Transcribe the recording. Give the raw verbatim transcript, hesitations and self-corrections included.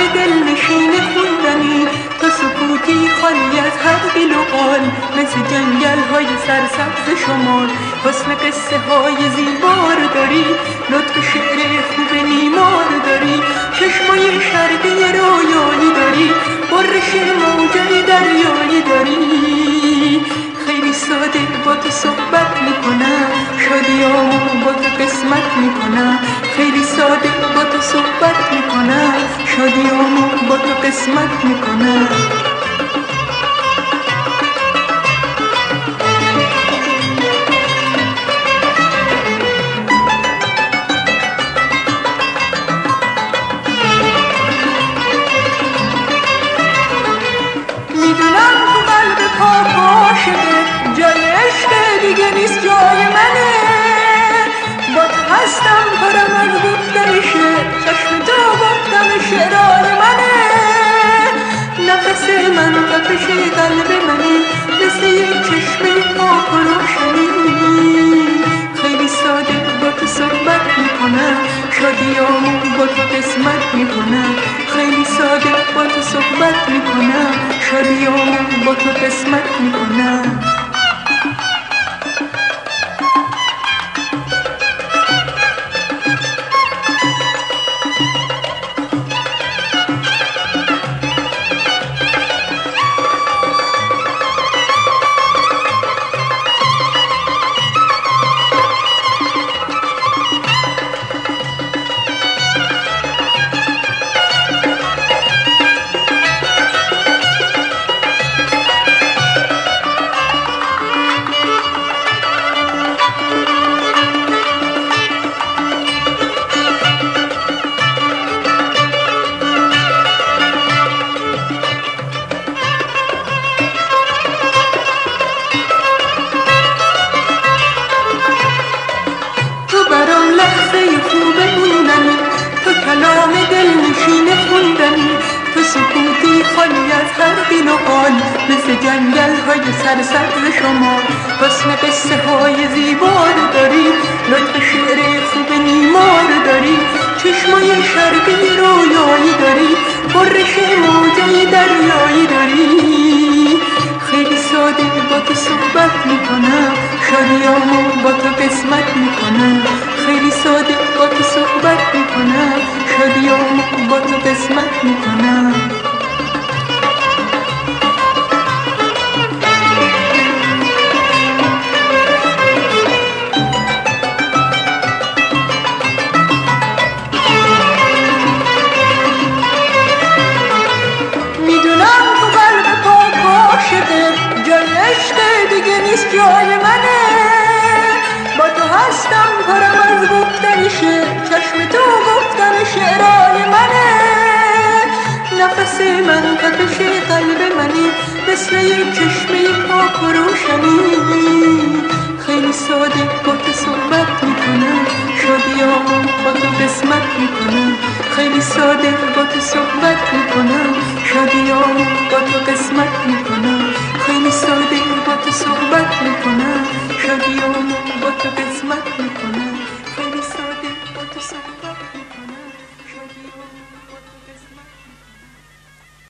دلنشین خوندنی، تو سکوتی خالی از هر دل و قال، مثل جنگل های سرسبز شمال. حسن قصه های زیبار داری، لطف شعر خوب نیمار داری، چشمای شرقی رویایی داری، برش موجه دریایی داری. خیلی ساده با تو صحبت میکنم، شادیامو با تو قسمت میکنم. خیلی ساده با تو صحبت میکنم، شادیامو با تو قسمت میکنم. میدونم تو قلب پاک عاشقه، جای عشق دیگه نیست جای منه. با تو هستم پرم از گفتنشه، چشم تو گفتم شعرهای منه. نفس من تپش قلب منه، مثل یک چشمه پاک و روشنی. خیلی ساده با تو صحبت میکنم، شادیامو با تو قسمت میکنم. خیلی ساده با تو صحبت میکنم، شادیامو با تو قسمت میکنم. کلام دلنشین خوندنی، تو سکوتی خالی از هر دل و قال، مثل جنگل های سرسبز شمال. حسن قصه های زیبار داری، لطف شعر خوب نیمار داری، چشمای شرقی رویایی داری، برش موجه دریایی داری. خیلی ساده با تو صحبت میکنم، شادیامو با تو قسمت میکنم. خیلی ساده با تو صحبت میکنم، شادیامو با تو قسمت میکنم. میدونم تو قلب پاک عاشقه، جای عشق دیگه نیست جای منه. با تو هستم پرم از گفتنشه، چشم تو گفتن شعرهای منه. نفس من تپش قلب منه، مثل یک چشمه پاک و روشنی. خیلی ساده با تو صحبت میکنم، شادیامو با تو قسمت میکنم. خیلی ساده با تو صحبت میکنم، شادیامو با تو قسمت میکنم.